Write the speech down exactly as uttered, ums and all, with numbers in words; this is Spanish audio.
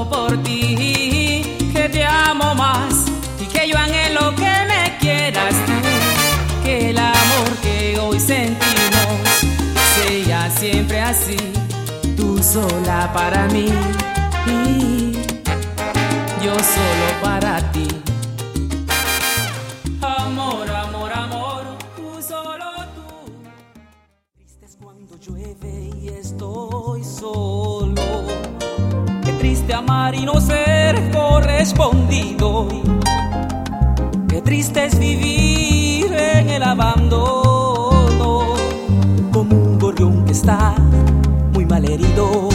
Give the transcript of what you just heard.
todo por ti, que te amo más y que yo anhelo que me quieras tú. Que el amor que hoy sentimos sea siempre así, tú sola para mí y yo solo para ti. Amor, amor, amor, tú solo tú. Triste es cuando llueve y estoy solo. Qué triste amar y no ser correspondido. Qué triste es vivir en el abandono, como un gorrión que está muy mal herido.